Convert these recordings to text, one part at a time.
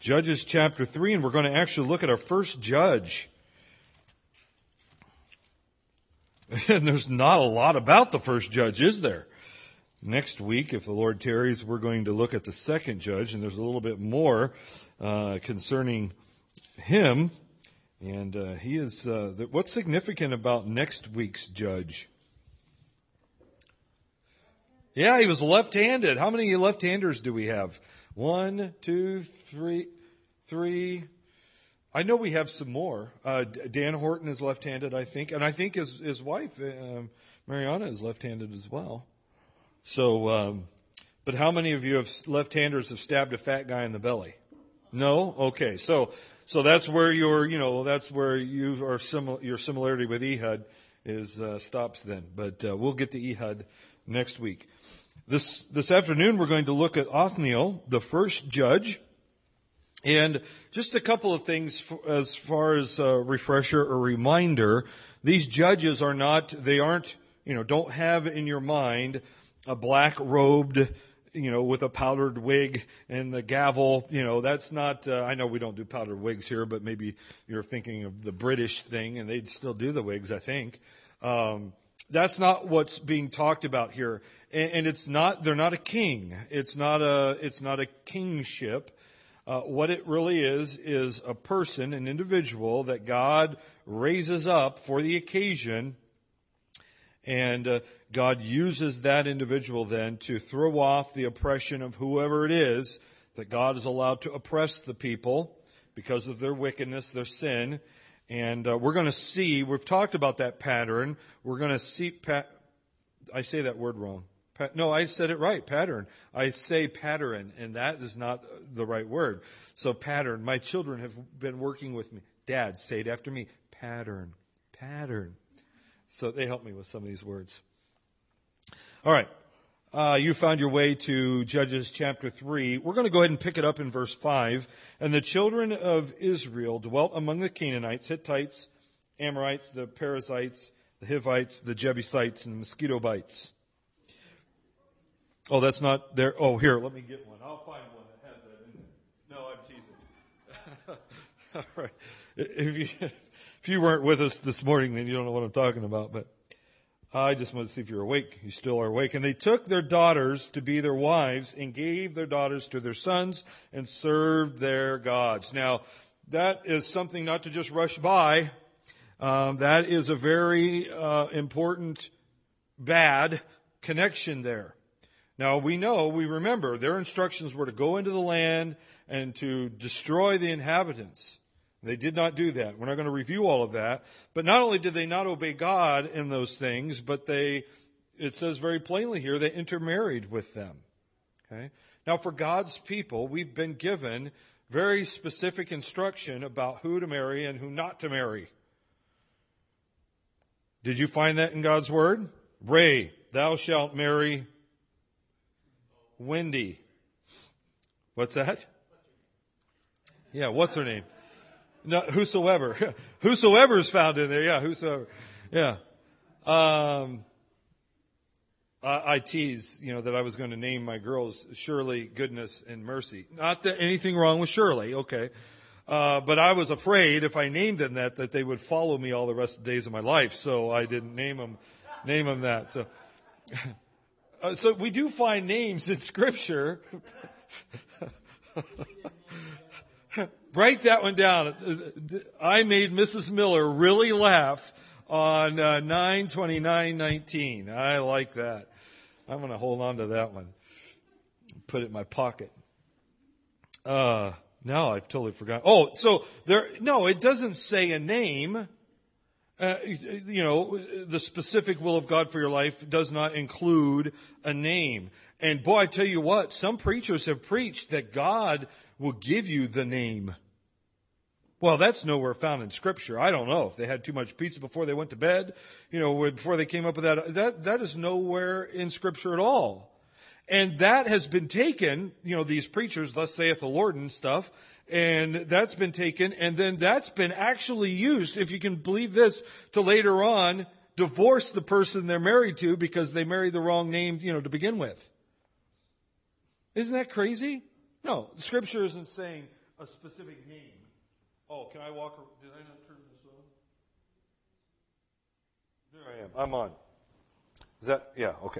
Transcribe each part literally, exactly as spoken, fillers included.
Judges chapter three, and we're going to actually look at our first judge. And there's not a lot about the first judge, is there? Next week, if the Lord tarries, we're going to look at the second judge, and there's a little bit more uh, concerning him. And uh, he is, uh, the, what's significant about next week's judge? Yeah, he was left-handed. How many left-handers do we have? One, two, three, three. I know we have some more. Uh, Dan Horton is left-handed, I think. And I think his, his wife, um, Mariana, is left-handed as well. So, um, but how many of you have left-handers have stabbed a fat guy in the belly? No? Okay. So, so that's where your, you know, that's where you are similar, your similarity with Ehud is, uh, stops then. But, uh, we'll get to Ehud next week. This, this afternoon we're going to look at Othniel, the first judge. And just a couple of things for, as far as a refresher or reminder. These judges are not, they aren't, you know, don't have in your mind a black-robed, you know, with a powdered wig and the gavel. You know, that's not, uh, I know we don't do powdered wigs here, but maybe you're thinking of the British thing, and they'd still do the wigs, I think. Um, that's not what's being talked about here. And, and it's not, they're not a king. It's not a, it's not a kingship. Uh, what it really is, is a person, an individual that God raises up for the occasion. And uh, God uses that individual then to throw off the oppression of whoever it is that God is allowed to oppress the people because of their wickedness, their sin. And uh, we're going to see, we've talked about that pattern. We're going to see, pat, I say that word wrong. Pat, no, I said it right, pattern. I say pattern, and that is not the right word. So pattern, my children have been working with me. Dad, say it after me. Pattern, pattern. So they help me with some of these words. All right. Uh, you found your way to Judges chapter three. We're going to go ahead and pick it up in verse five. And the children of Israel dwelt among the Canaanites, Hittites, Amorites, the Perizzites, the Hivites, the Jebusites, and the mosquito bites. Oh, that's not there. Oh, here, let me get one. I'll find one that has that in it. No, I'm teasing. All right. If you... If you weren't with us this morning, then you don't know what I'm talking about. But I just want to see if you're awake. You still are awake. And they took their daughters to be their wives and gave their daughters to their sons and served their gods. Now, that is something not to just rush by. Um, that is a very uh, important, bad connection there. Now, we know, we remember, their instructions were to go into the land and to destroy the inhabitants. They did not do that. We're not going to review all of that. But not only did they not obey God in those things, but they, it says very plainly here, they intermarried with them. Okay? Now, for God's people, we've been given very specific instruction about who to marry and who not to marry. Did you find that in God's Word? Ray, thou shalt marry Wendy. What's that? Yeah, what's her name? No, whosoever. Whosoever is found in there. Yeah, whosoever. Yeah. Um, I, I tease, you know, that I was going to name my girls Shirley, Goodness, and Mercy. Not that anything wrong with Shirley, okay. Uh, but I was afraid if I named them that, that they would follow me all the rest of the days of my life. So I didn't name them, name them that. So, uh, so we do find names in Scripture. Write that one down. I made Missus Miller really laugh on uh, nine twenty-nine nineteen. I like that. I'm going to hold on to that one. Put it in my pocket. Uh, now I've totally forgotten. Oh, so there, no, it doesn't say a name. Uh, you know, the specific will of God for your life does not include a name. And boy, I tell you what, some preachers have preached that God will give you the name. Well, that's nowhere found in Scripture. I don't know if they had too much pizza before they went to bed, you know, before they came up with that. That, that is nowhere in Scripture at all. And that has been taken, you know, these preachers, thus saith the Lord and stuff, and that's been taken, and then that's been actually used, if you can believe this, to later on divorce the person they're married to because they married the wrong name, you know, to begin with. Isn't that crazy? No, Scripture isn't saying a specific name. Oh, can I walk? Did I not turn this on? There I am. I'm on. Is that? Yeah, okay.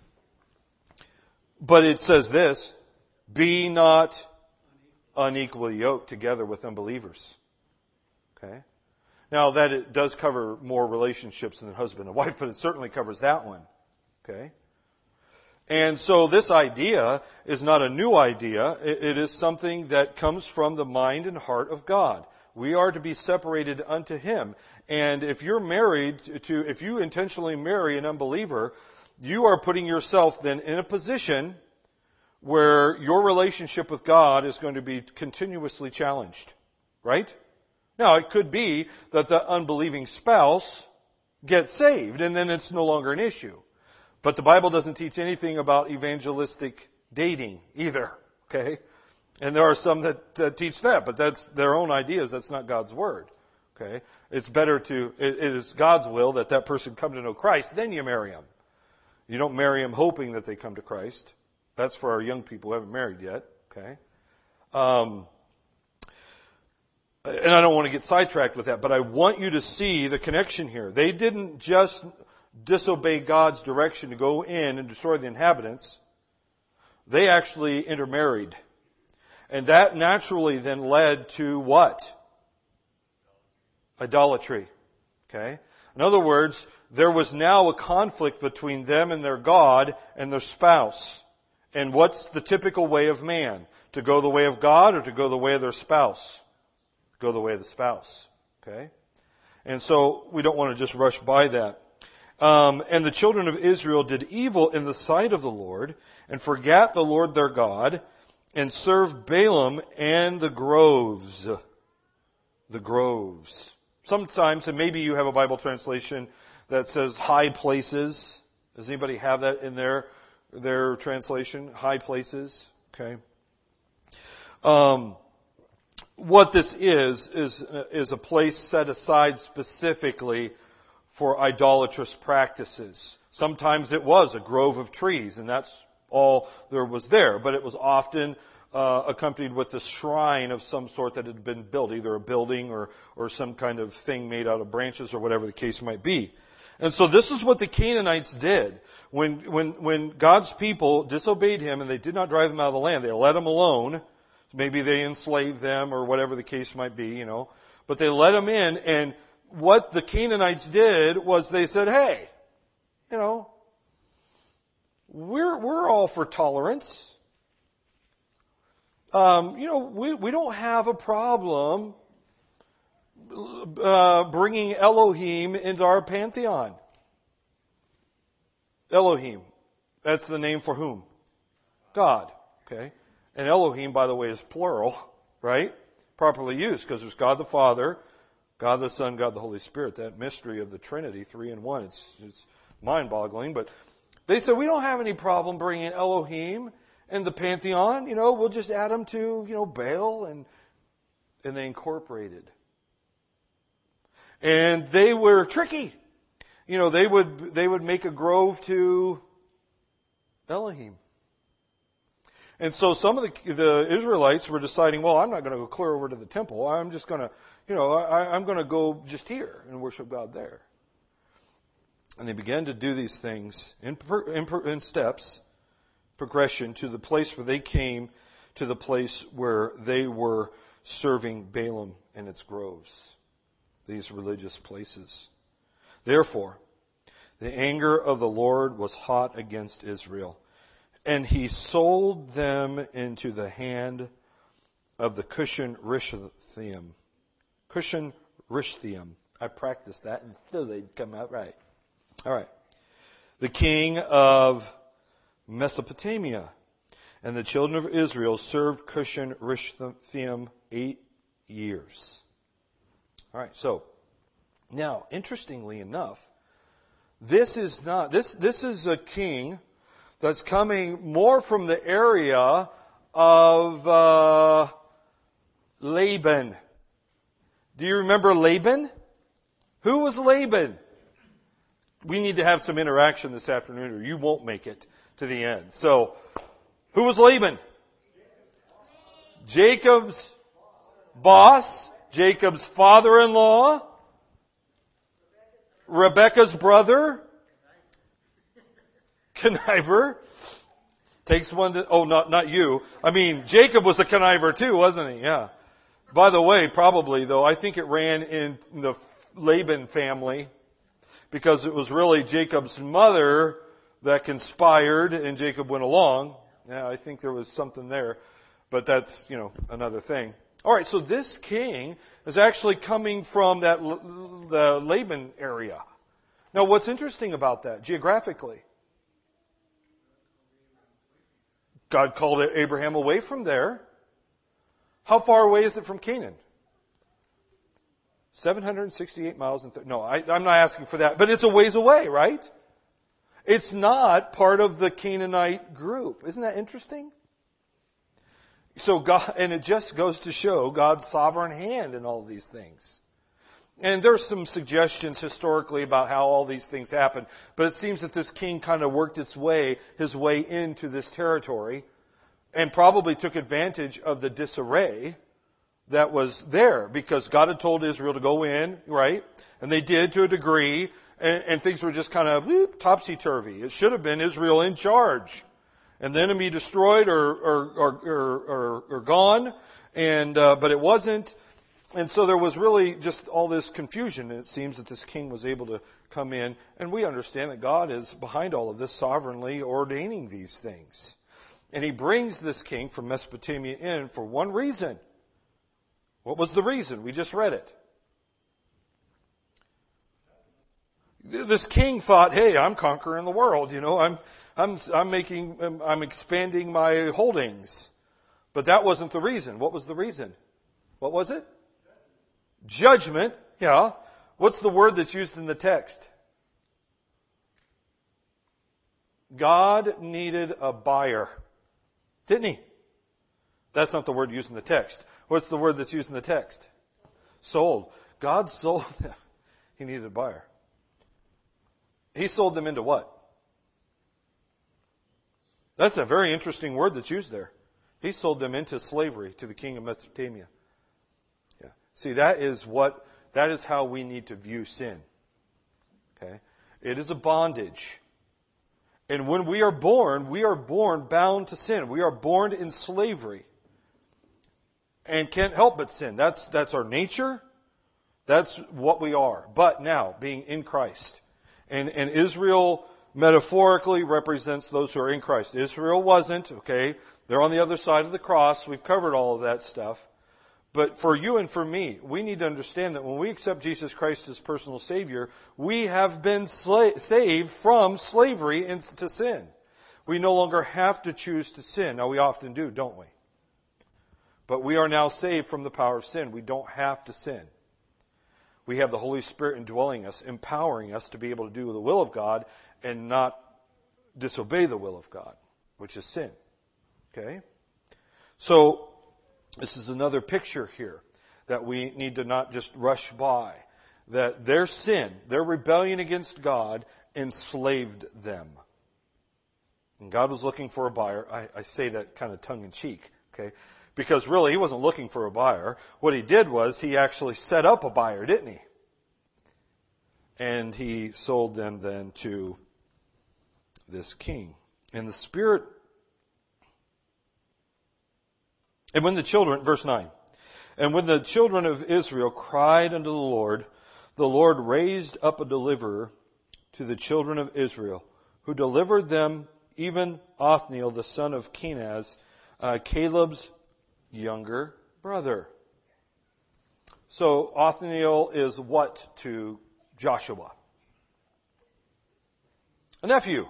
But it says this, be not unequally yoked together with unbelievers. Okay? Now, that it does cover more relationships than husband and wife, but it certainly covers that one. Okay? And so this idea is not a new idea. It is something that comes from the mind and heart of God. We are to be separated unto Him. And if you're married to, if you intentionally marry an unbeliever, you are putting yourself then in a position where your relationship with God is going to be continuously challenged. Right? Now, it could be that the unbelieving spouse gets saved, and then it's no longer an issue. But the Bible doesn't teach anything about evangelistic dating either. Okay? And there are some that, that teach that, but that's their own ideas. That's not God's Word. Okay? It's better to, it, it is God's will that that person come to know Christ, then you marry him. You don't marry him hoping that they come to Christ. That's for our young people who haven't married yet. Okay? Um, and I don't want to get sidetracked with that, but I want you to see the connection here. They didn't just disobey God's direction to go in and destroy the inhabitants. They actually intermarried. And that naturally then led to what? Idolatry. Okay? In other words, there was now a conflict between them and their God and their spouse. And what's the typical way of man? To go the way of God or to go the way of their spouse? Go the way of the spouse. Okay? And so we don't want to just rush by that. Um, and the children of Israel did evil in the sight of the Lord and forgat the Lord their God and served Balaam and the groves. The groves. Sometimes, and maybe you have a Bible translation that says high places. Does anybody have that in their, their translation? High places. Okay. Um, what this is, is, is a place set aside specifically for idolatrous practices. Sometimes it was a grove of trees, and that's all there was there. But it was often uh, accompanied with a shrine of some sort that had been built, either a building or, or some kind of thing made out of branches or whatever the case might be. And so this is what the Canaanites did. When, when, when God's people disobeyed Him and they did not drive them out of the land, they let them alone. Maybe they enslaved them or whatever the case might be, you know. But they let them in, and what the Canaanites did was they said, hey, you know, we're, we're all for tolerance. Um, you know, we, we don't have a problem uh, bringing Elohim into our pantheon. Elohim. That's the name for whom? God. Okay. And Elohim, by the way, is plural, right? Properly used, because there's God the Father, God the Son, God the Holy Spirit. That mystery of the Trinity, three in one. It's, it's mind-boggling. But they said, we don't have any problem bringing Elohim in the pantheon. You know, we'll just add them to, you know, Baal. And, and they incorporated. And they were tricky. You know, they would, they would make a grove to Elohim. And so some of the, the Israelites were deciding, well, I'm not going to go clear over to the temple. I'm just going to, you know, I, I'm going to go just here and worship God there. And they began to do these things in, in, in steps, progression, to the place where they came to the place where they were serving Balaam and its groves, these religious places. Therefore, the anger of the Lord was hot against Israel, and he sold them into the hand of the Cushan Rishathaim. Cushan Rishathaim. I practiced that until they'd come out right. All right. The king of Mesopotamia. And the children of Israel served Cushan Rishathaim eight years. All right. So, now, interestingly enough, this is not, this, this is a king that's coming more from the area of uh, Laban. Do you remember Laban? Who was Laban? We need to have some interaction this afternoon or you won't make it to the end. So, who was Laban? Jacob's boss, Jacob's father-in-law, Rebekah's brother, conniver. Takes one to, oh, not, not you. I mean, Jacob was a conniver too, wasn't he? Yeah. By the way, probably though, I think it ran in the Laban family because it was really Jacob's mother that conspired and Jacob went along. Yeah, I think there was something there, but that's, you know, another thing. All right, so this king is actually coming from that the Laban area. Now, what's interesting about that geographically? God called Abraham away from there. How far away is it from Canaan? seven hundred sixty-eight miles and th- no, I, I'm not asking for that, but it's a ways away, right? It's not part of the Canaanite group. Isn't that interesting? So God, and it just goes to show God's sovereign hand in all of these things. And there's some suggestions historically about how all these things happened, but it seems that this king kind of worked its way, his way into this territory, and probably took advantage of the disarray that was there, because God had told Israel to go in, right? And they did to a degree, and, and things were just kind of whoop, topsy-turvy. It should have been Israel in charge, and the enemy destroyed or or or, or, or, or gone, and uh, but it wasn't. And so there was really just all this confusion, and it seems that this king was able to come in, and we understand that God is behind all of this, sovereignly ordaining these things. And he brings this king from Mesopotamia in for one reason. What was the reason? We just read it. This king thought, hey, I'm conquering the world, you know, I'm I'm I'm making I'm expanding my holdings. But that wasn't the reason. What was the reason? What was it? Judgment, yeah. What's the word that's used in the text? God needed a buyer. Didn't he? That's not the word used in the text. What's the word that's used in the text? Sold. God sold them. He needed a buyer. He sold them into what? That's a very interesting word that's used there. He sold them into slavery to the king of Mesopotamia. Yeah. See, that is what, that is how we need to view sin. Okay? It is a bondage. And when we are born, we are born bound to sin. We are born in slavery. And can't help but sin. That's, that's our nature. That's what we are. But now, being in Christ. And, and Israel metaphorically represents those who are in Christ. Israel wasn't, okay? They're on the other side of the cross. We've covered all of that stuff. But for you and for me, we need to understand that when we accept Jesus Christ as personal Savior, we have been sla- saved from slavery to sin. We no longer have to choose to sin. Now, we often do, don't we? But we are now saved from the power of sin. We don't have to sin. We have the Holy Spirit indwelling us, empowering us to be able to do the will of God and not disobey the will of God, which is sin. Okay? So, this is another picture here that we need to not just rush by. That their sin, their rebellion against God, enslaved them. And God was looking for a buyer. I, I say that kind of tongue-in-cheek, okay? Because really, he wasn't looking for a buyer. What he did was he actually set up a buyer, didn't he? And he sold them then to this king. And the Spirit... And when the children, verse nine, and when the children of Israel cried unto the Lord, the Lord raised up a deliverer to the children of Israel, who delivered them, even Othniel, the son of Kenaz, uh, Caleb's younger brother. So Othniel is what to Joshua? A nephew.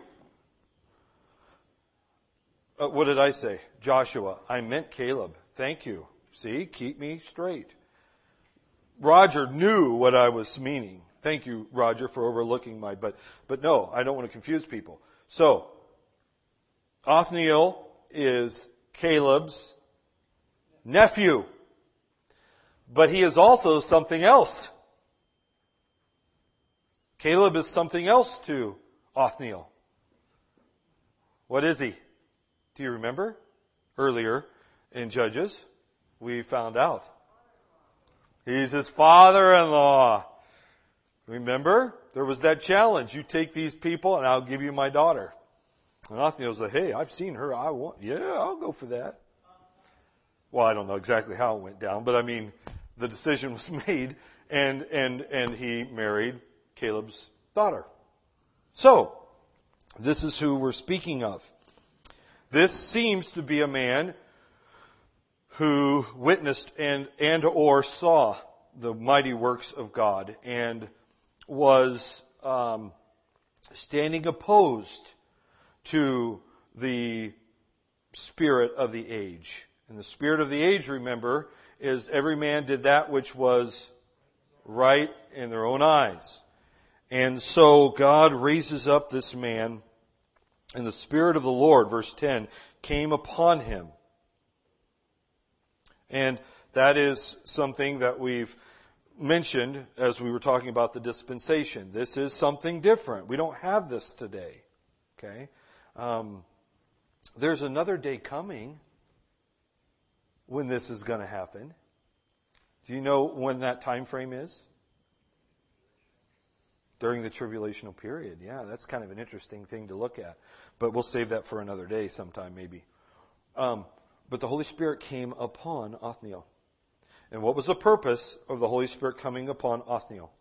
Uh, what did I say? Joshua. I meant Caleb. Thank you. See, keep me straight. Roger knew what I was meaning. Thank you, Roger, for overlooking my, but, but no, I don't want to confuse people. So, Othniel is Caleb's nephew. But he is also something else. Caleb is something else to Othniel. What is he? Do you remember? Earlier in Judges, we found out. He's his father-in-law. Remember? There was that challenge. You take these people and I'll give you my daughter. And Othniel's like, hey, I've seen her. I want, yeah, I'll go for that. Well, I don't know exactly how it went down, but I mean, the decision was made, and and and he married Caleb's daughter. So, this is who we're speaking of. This seems to be a man who witnessed and and or saw the mighty works of God and was um, standing opposed to the spirit of the age. And the spirit of the age, remember, is every man did that which was right in their own eyes. And so God raises up this man, and the Spirit of the Lord, verse ten, came upon him. And that is something that we've mentioned as we were talking about the dispensation. This is something different. We don't have this today. Okay? Um, there's another day coming when this is going to happen. Do you know when that time frame is? During the tribulational period. Yeah, that's kind of an interesting thing to look at. But we'll save that for another day sometime maybe. Um, but the Holy Spirit came upon Othniel. And what was the purpose of the Holy Spirit coming upon Othniel?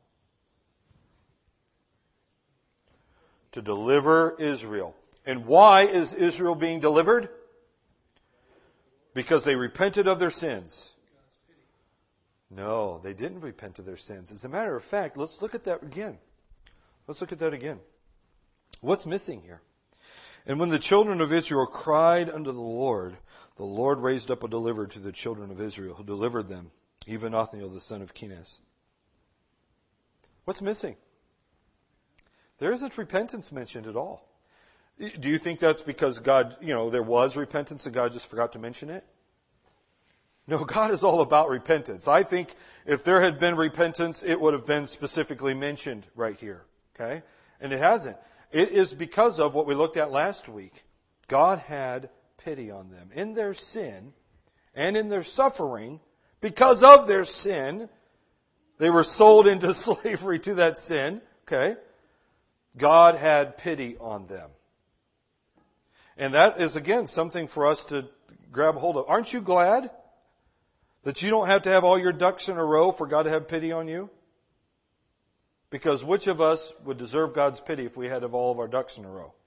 To deliver Israel. And why is Israel being delivered? Because they repented of their sins. No, they didn't repent of their sins. As a matter of fact, let's look at that again. Let's look at that again. What's missing here? And when the children of Israel cried unto the Lord, the Lord raised up a deliverer to the children of Israel, who delivered them, even Othniel the son of Kenaz. What's missing? There isn't repentance mentioned at all. Do you think that's because God, you know, there was repentance and God just forgot to mention it? No, God is all about repentance. I think if there had been repentance, it would have been specifically mentioned right here. Okay? And it hasn't. It is because of what we looked at last week. God had pity on them. In their sin and in their suffering, because of their sin, they were sold into slavery to that sin. Okay? God had pity on them. And that is, again, something for us to grab hold of. Aren't you glad that you don't have to have all your ducks in a row for God to have pity on you? Because which of us would deserve God's pity if we had to have all of our ducks in a row?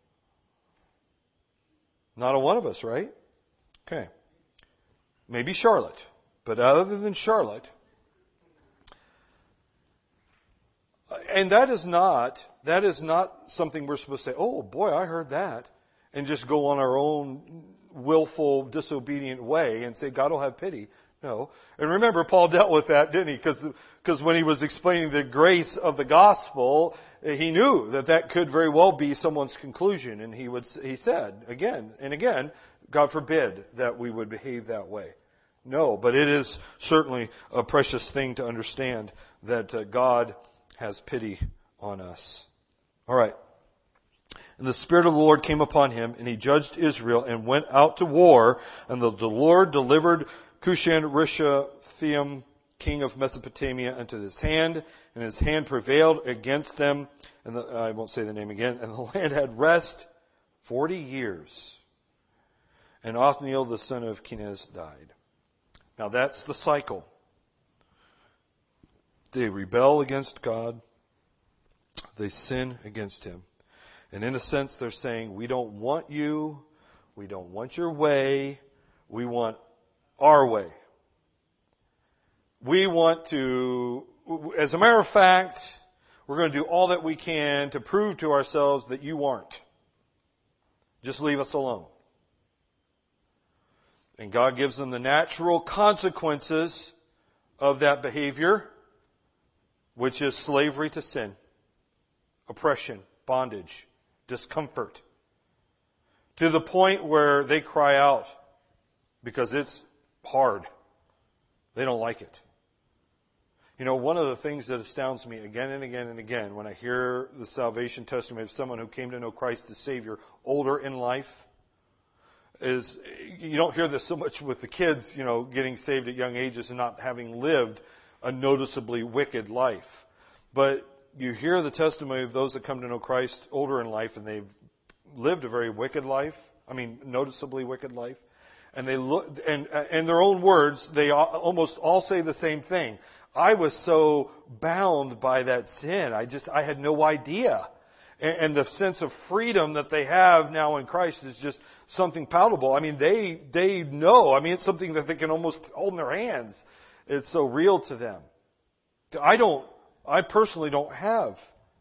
Not a one of us, right? Okay. Maybe Charlotte. But other than Charlotte, and that is not, that is not something we're supposed to say, oh boy, I heard that, and just go on our own willful, disobedient way and say, God will have pity. No. And remember, Paul dealt with that, didn't he? Because because when he was explaining the grace of the gospel, he knew that that could very well be someone's conclusion. And he would he said again and again, God forbid that we would behave that way. No, but it is certainly a precious thing to understand that uh, God has pity on us. All right. And the Spirit of the Lord came upon him, and he judged Israel and went out to war. And the, the Lord delivered Cushan-Rishathaim, king of Mesopotamia, into his hand, and his hand prevailed against them. And the, I won't say the name again. And the land had rest forty years. And Othniel, the son of Kenaz, died. Now that's the cycle. They rebel against God. They sin against him. And in a sense, they're saying, we don't want you. We don't want your way. We want our way. We want to, as a matter of fact, we're going to do all that we can to prove to ourselves that you aren't. Just leave us alone. And God gives them the natural consequences of that behavior, which is slavery to sin, oppression, bondage, discomfort, to the point where they cry out because it's hard. They don't like it. You know, one of the things that astounds me again and again and again when I hear the salvation testimony of someone who came to know Christ as Savior older in life is, you don't hear this so much with the kids, you know, getting saved at young ages and not having lived a noticeably wicked life. But you hear the testimony of those that come to know Christ older in life, and they've lived a very wicked life. I mean, noticeably wicked life. And they look, and in their own words, they almost all say the same thing. I was so bound by that sin. I just, I had no idea. And, and the sense of freedom that they have now in Christ is just something palatable. I mean, they, they know. I mean, it's something that they can almost hold in their hands. It's so real to them. I don't, I personally don't have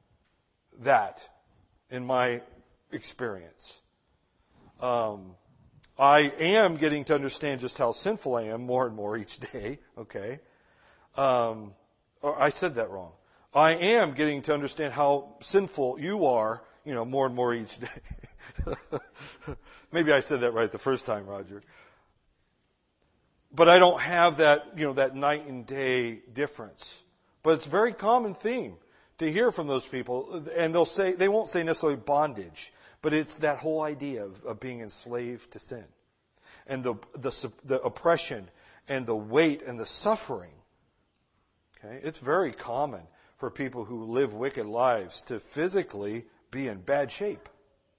that in my experience. Um, I am getting to understand just how sinful I am more and more each day, okay? Um, or I said that wrong. I am getting to understand how sinful you are, you know, more and more each day. Maybe I said that right the first time, Roger. But I don't have that, you know, that night and day difference. But it's a very common theme to hear from those people, and they'll say, they won't say necessarily bondage, but it's that whole idea of, of being enslaved to sin. And the, the, the oppression and the weight and the suffering. Okay? It's very common for people who live wicked lives to physically be in bad shape.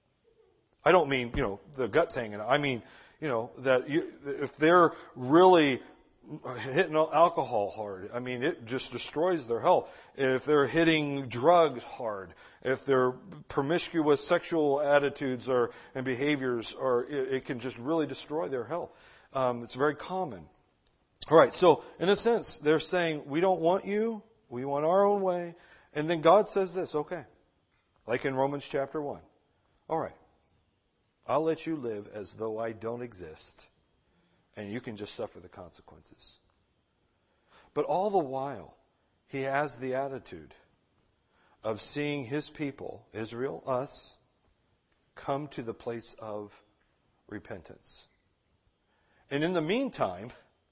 I don't mean, you know, the guts hanging out. I mean, you know, that you, if they're really hitting alcohol hard, I mean, it just destroys their health. If they're hitting drugs hard, if their promiscuous sexual attitudes or and behaviors, or it, it can just really destroy their health. Um, it's very common. All right, so in a sense, they're saying, we don't want you, we want our own way. And then God says this, okay, like in Romans chapter one. All right, I'll let you live as though I don't exist. And you can just suffer the consequences. But all the while, he has the attitude of seeing his people, Israel, us, come to the place of repentance. And in the meantime,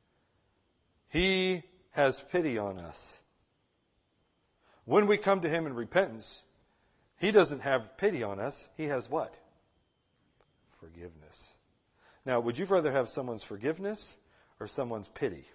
he has pity on us. When we come to him in repentance, he doesn't have pity on us. He has what? Forgiveness. Now, would you rather have someone's forgiveness or someone's pity?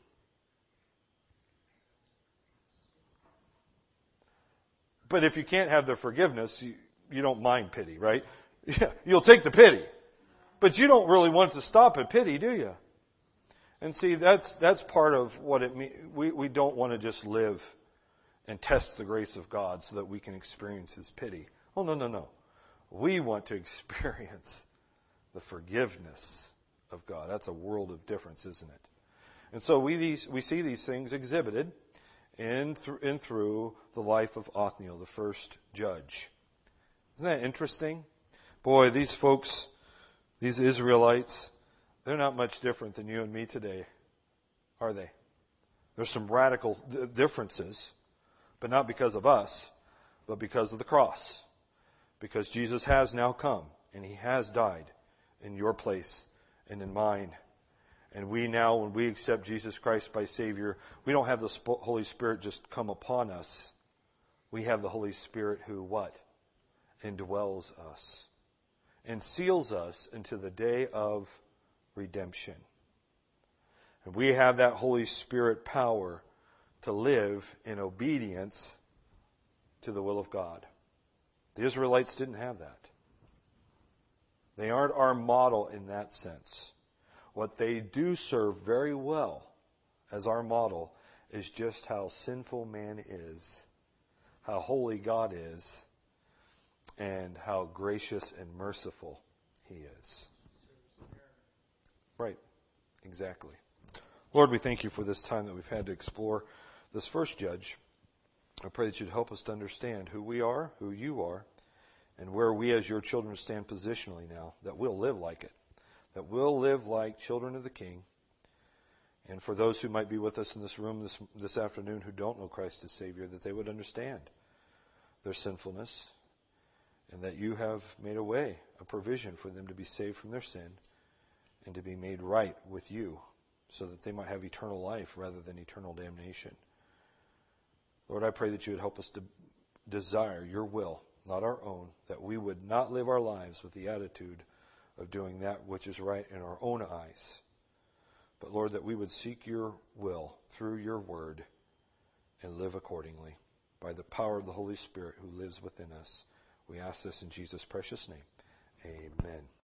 But if you can't have their forgiveness, you, you don't mind pity, right? Yeah, you'll take the pity. But you don't really want it to stop at pity, do you? And see, that's that's part of what it means. We, we don't want to just live and test the grace of God so that we can experience his pity. Oh, no, no, no. We want to experience the forgiveness of God. That's a world of difference, isn't it? And so we these we see these things exhibited in, th- in through the life of Othniel, the first judge. Isn't that interesting? Boy, these folks, these Israelites, they're not much different than you and me today, are they? There's some radical d- differences, but not because of us, but because of the cross. Because Jesus has now come, and he has died in your place and in mine. And we now, when we accept Jesus Christ by Savior, we don't have the Holy Spirit just come upon us. We have the Holy Spirit who what? Indwells us and seals us into the day of redemption. And we have that Holy Spirit power to live in obedience to the will of God. The Israelites didn't have that. They aren't our model in that sense. What they do serve very well as our model is just how sinful man is, how holy God is, and how gracious and merciful he is. Right, exactly. Lord, we thank you for this time that we've had to explore this first judge. I pray that you'd help us to understand who we are, who you are, and where we as your children stand positionally now, that we'll live like it, that we'll live like children of the King. And for those who might be with us in this room this, this afternoon who don't know Christ as Savior, that they would understand their sinfulness and that you have made a way, a provision for them to be saved from their sin and to be made right with you so that they might have eternal life rather than eternal damnation. Lord, I pray that you would help us to desire your will, not our own, that we would not live our lives with the attitude of doing that which is right in our own eyes. But Lord, that we would seek your will through your word and live accordingly. By the power of the Holy Spirit who lives within us, we ask this in Jesus' precious name. Amen.